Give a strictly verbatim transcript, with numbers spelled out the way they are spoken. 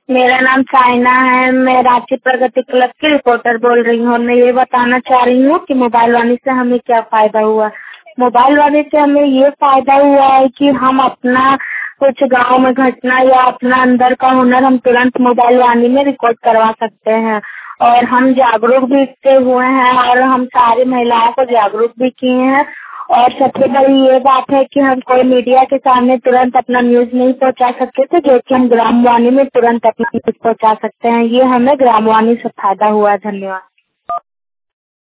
मेरा नाम साइना है। मैं रांची प्रगति क्लब की रिपोर्टर बोल रही हूँ। मैं ये बताना चाह रही हूँ कि मोबाइल वाणी से हमें क्या फायदा हुआ। मोबाइल वाणी से हमें ये फायदा हुआ है कि हम अपना कुछ गांव में घटना या अपना अंदर का हुनर हम तुरंत मोबाइल वाणी में रिकॉर्ड करवा सकते हैं और हम जागरूक भी इससे हुए हैं और हम सारी महिलाओं को जागरूक भी किए हैं। और सबसे बड़ी ये बात है कि हम कोई मीडिया के सामने तुरंत अपना न्यूज नहीं पहुंचा सकते थे, जो कि हम ग्रामवाणी में तुरंत अपना न्यूज पहुंचा सकते हैं। ये हमें ग्रामवाणी से फायदा हुआ। धन्यवाद।